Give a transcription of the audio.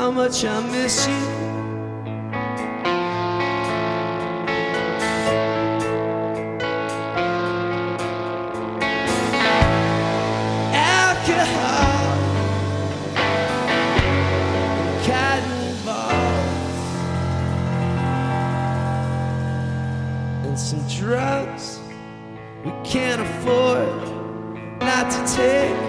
how much I miss you. Alcohol, cotton balls, and some drugs we can't afford not to take.